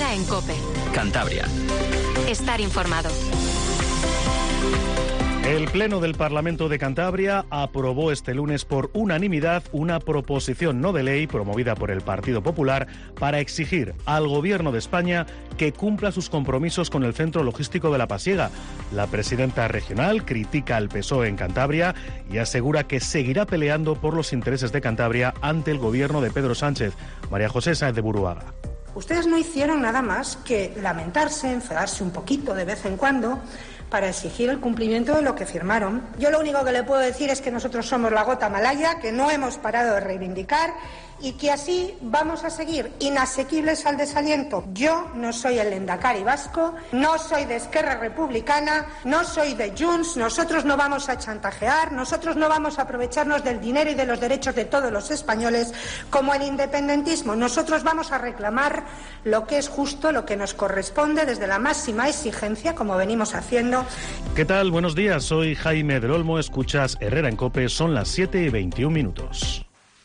Herrera en COPE. Cantabria. Estar informado. El Pleno del Parlamento de Cantabria aprobó este lunes por unanimidad una proposición no de ley promovida por el Partido Popular para exigir al Gobierno de España que cumpla sus compromisos con el Centro Logístico de La Pasiega. La presidenta regional critica al PSOE en Cantabria y asegura que seguirá peleando por los intereses de Cantabria ante el Gobierno de Pedro Sánchez. María José Sáenz de Buruaga. Ustedes no hicieron nada más que lamentarse, enfadarse un poquito de vez en cuando para exigir el cumplimiento de lo que firmaron. Yo lo único que le puedo decir es que nosotros somos la gota malaya, que no hemos parado de reivindicar y que así vamos a seguir inasequibles al desaliento. Yo no soy el Lehendakari vasco, no soy de Esquerra Republicana, no soy de Junts, nosotros no vamos a chantajear, nosotros no vamos a aprovecharnos del dinero y de los derechos de todos los españoles como el independentismo. Nosotros vamos a reclamar lo que es justo, lo que nos corresponde desde la máxima exigencia, como venimos haciendo. ¿Qué tal? Buenos días, soy Jaime del Olmo, escuchas Herrera en COPE, son las 7:21.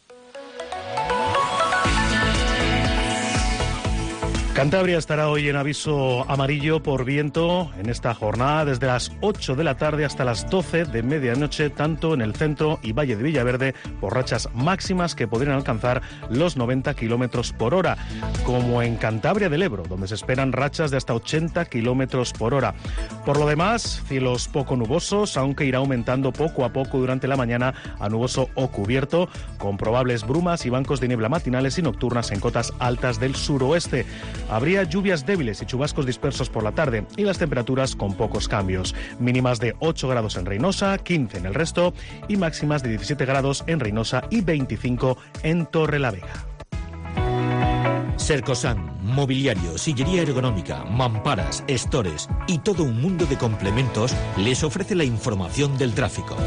Cantabria estará hoy en aviso amarillo por viento en esta jornada desde las 8 de la tarde hasta las 12 de medianoche, tanto en el centro y Valle de Villaverde, por rachas máximas que podrían alcanzar los 90 kilómetros por hora, como en Cantabria del Ebro, donde se esperan rachas de hasta 80 kilómetros por hora. Por lo demás, cielos poco nubosos, aunque irá aumentando poco a poco durante la mañana a nuboso o cubierto, con probables brumas y bancos de niebla matinales y nocturnas en cotas altas del suroeste. Habría lluvias débiles y chubascos dispersos por la tarde y las temperaturas con pocos cambios. Mínimas de 8 grados en Reynosa, 15 en el resto y máximas de 17 grados en Reynosa y 25 en Torrelavega. Sercosan, mobiliario, sillería ergonómica, mamparas, estores y todo un mundo de complementos les ofrece la información del tráfico.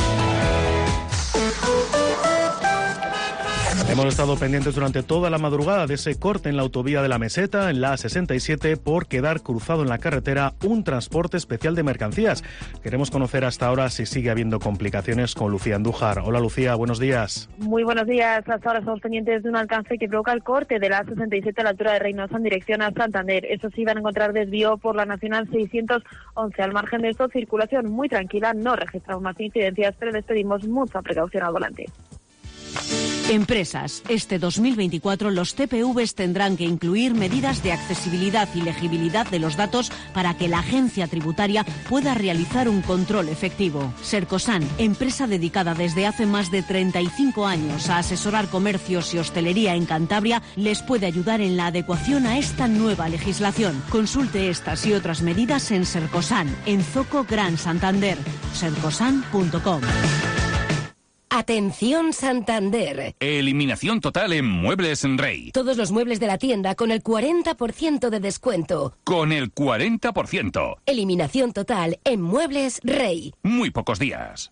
Hemos estado pendientes durante toda la madrugada de ese corte en la autovía de la Meseta, en la A67, por quedar cruzado en la carretera un transporte especial de mercancías. Queremos conocer hasta ahora si sigue habiendo complicaciones con Lucía Andújar. Hola Lucía, buenos días. Muy buenos días. Hasta ahora estamos pendientes de un alcance que provoca el corte de la A67 a la altura de Reynosa en dirección a Santander. Eso sí, van a encontrar desvío por la Nacional 611. Al margen de esto, circulación muy tranquila, no registramos más incidencias, pero les pedimos mucha precaución al volante. Empresas. Este 2024 los TPVs tendrán que incluir medidas de accesibilidad y legibilidad de los datos para que la agencia tributaria pueda realizar un control efectivo. Sercosan, empresa dedicada desde hace más de 35 años a asesorar comercios y hostelería en Cantabria, les puede ayudar en la adecuación a esta nueva legislación. Consulte estas y otras medidas en Sercosan, en Zoco Gran Santander, sercosan.com. Atención Santander. Eliminación total en Muebles Rey. Todos los muebles de la tienda con el 40% de descuento. Con el 40%. Eliminación total en Muebles Rey. Muy pocos días.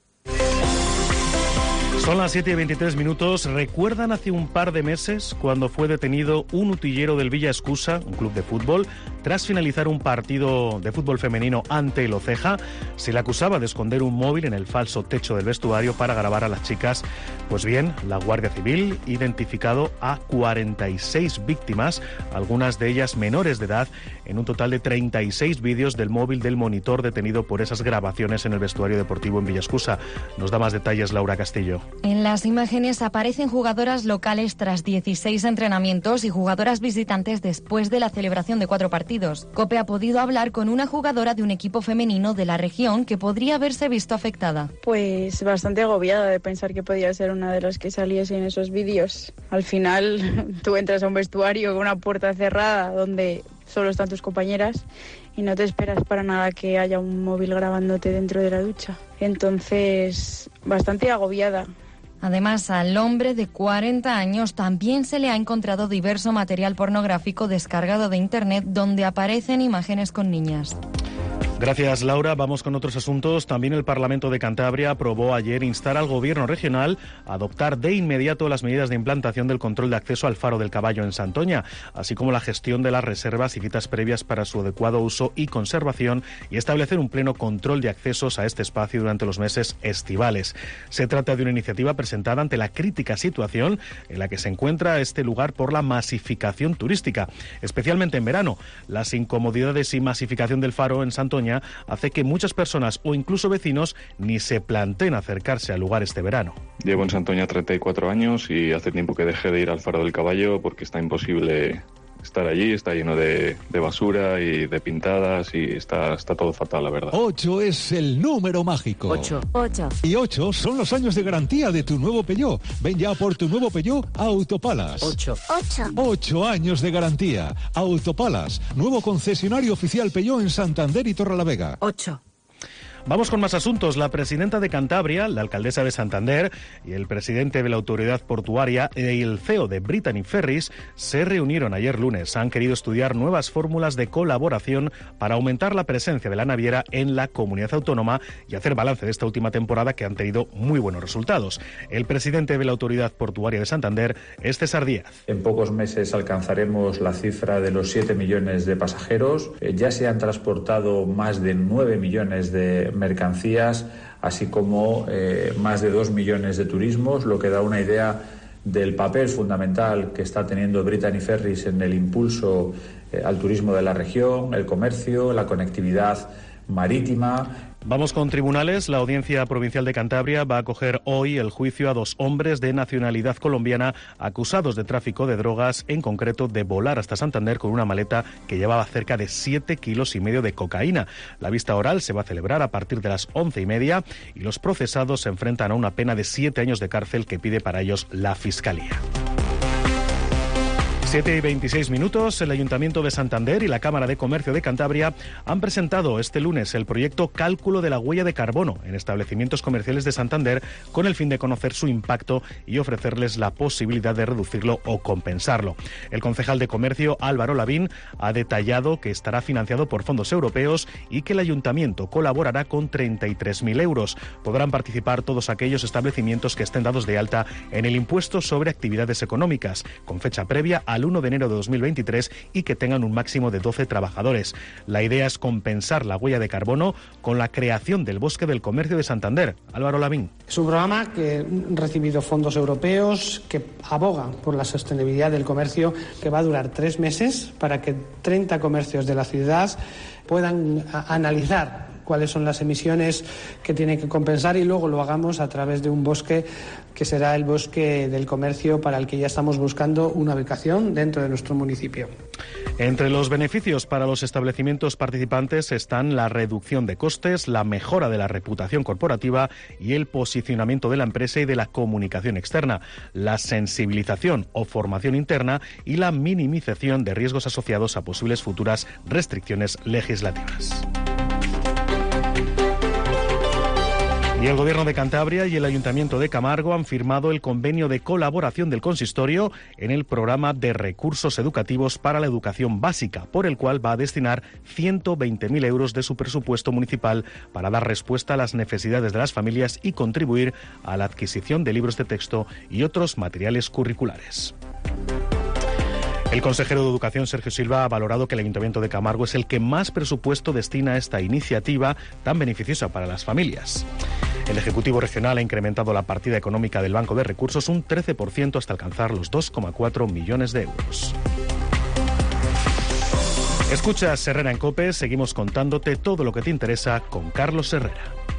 Son las 7:23. ¿Recuerdan hace un par de meses cuando fue detenido un utillero del Villa Escusa, un club de fútbol, tras finalizar un partido de fútbol femenino ante el Oceja? Se le acusaba de esconder un móvil en el falso techo del vestuario para grabar a las chicas. Pues bien, la Guardia Civil ha identificado a 46 víctimas, algunas de ellas menores de edad, en un total de 36 vídeos del móvil del monitor detenido por esas grabaciones en el vestuario deportivo en Villa Escusa. Nos da más detalles Laura Castillo. En las imágenes aparecen jugadoras locales tras 16 entrenamientos y jugadoras visitantes después de la celebración de 4 partidos. COPE ha podido hablar con una jugadora de un equipo femenino de la región que podría haberse visto afectada. Pues bastante agobiada de pensar que podía ser una de las que saliese en esos vídeos. Al final tú entras a un vestuario con una puerta cerrada donde solo están tus compañeras y no te esperas para nada que haya un móvil grabándote dentro de la ducha. Entonces, bastante agobiada. Además, al hombre de 40 años también se le ha encontrado diverso material pornográfico descargado de Internet donde aparecen imágenes con niñas. Gracias, Laura. Vamos con otros asuntos. También el Parlamento de Cantabria aprobó ayer instar al Gobierno regional a adoptar de inmediato las medidas de implantación del control de acceso al Faro del Caballo en Santoña, así como la gestión de las reservas y citas previas para su adecuado uso y conservación, y establecer un pleno control de accesos a este espacio durante los meses estivales. Se trata de una iniciativa presentada ante la crítica situación en la que se encuentra este lugar por la masificación turística, especialmente en verano. Las incomodidades y masificación del Faro en Santoña hace que muchas personas o incluso vecinos ni se planteen acercarse al lugar este verano. Llevo en Santoña 34 años y hace tiempo que dejé de ir al Faro del Caballo porque está imposible estar allí, está lleno de basura y de pintadas y está todo fatal, la verdad. 8 es el número mágico. 8. Y 8 son los años de garantía de tu nuevo Peugeot. Ven ya por tu nuevo Peugeot a Autopalas. 8 años de garantía. Autopalas, nuevo concesionario oficial Peugeot en Santander y Torrelavega. 8. Vamos con más asuntos. La presidenta de Cantabria, la alcaldesa de Santander y el presidente de la autoridad portuaria y el CEO de Brittany Ferries se reunieron ayer lunes. Han querido estudiar nuevas fórmulas de colaboración para aumentar la presencia de la naviera en la comunidad autónoma y hacer balance de esta última temporada que han tenido muy buenos resultados. El presidente de la autoridad portuaria de Santander es César Díaz. En pocos meses alcanzaremos la cifra de los 7 millones de pasajeros. Ya se han transportado más de 9 millones de mercancías, así como más de 2 millones de turismos, lo que da una idea del papel fundamental que está teniendo Brittany Ferries en el impulso al turismo de la región, el comercio, la conectividad marítima. Vamos con tribunales. La Audiencia Provincial de Cantabria va a acoger hoy el juicio a 2 hombres de nacionalidad colombiana acusados de tráfico de drogas, en concreto de volar hasta Santander con una maleta que llevaba cerca de 7,5 kilos de cocaína. La vista oral se va a celebrar a partir de las 11:30 y los procesados se enfrentan a una pena de 7 años de cárcel que pide para ellos la Fiscalía. 7:26. El Ayuntamiento de Santander y la Cámara de Comercio de Cantabria han presentado este lunes el proyecto Cálculo de la huella de carbono en establecimientos comerciales de Santander, con el fin de conocer su impacto y ofrecerles la posibilidad de reducirlo o compensarlo. El concejal de Comercio, Álvaro Lavín, ha detallado que estará financiado por fondos europeos y que el Ayuntamiento colaborará con 33.000 euros. Podrán participar todos aquellos establecimientos que estén dados de alta en el impuesto sobre actividades económicas, con fecha previa al 1 de enero de 2023 y que tengan un máximo de 12 trabajadores. La idea es compensar la huella de carbono con la creación del Bosque del Comercio de Santander. Álvaro Lavín. Es un programa que ha recibido fondos europeos, que aboga por la sostenibilidad del comercio, que va a durar 3 meses para que 30 comercios de la ciudad puedan analizar cuáles son las emisiones que tienen que compensar y luego lo hagamos a través de un bosque que será el Bosque del Comercio, para el que ya estamos buscando una ubicación dentro de nuestro municipio. Entre los beneficios para los establecimientos participantes están la reducción de costes, la mejora de la reputación corporativa y el posicionamiento de la empresa y de la comunicación externa, la sensibilización o formación interna y la minimización de riesgos asociados a posibles futuras restricciones legislativas. Y el Gobierno de Cantabria y el Ayuntamiento de Camargo han firmado el convenio de colaboración del consistorio en el programa de recursos educativos para la educación básica, por el cual va a destinar 120.000 euros de su presupuesto municipal para dar respuesta a las necesidades de las familias y contribuir a la adquisición de libros de texto y otros materiales curriculares. El consejero de Educación, Sergio Silva, ha valorado que el Ayuntamiento de Camargo es el que más presupuesto destina a esta iniciativa tan beneficiosa para las familias. El Ejecutivo Regional ha incrementado la partida económica del Banco de Recursos un 13% hasta alcanzar los 2,4 millones de euros. Escuchas Herrera en COPE, seguimos contándote todo lo que te interesa con Carlos Herrera.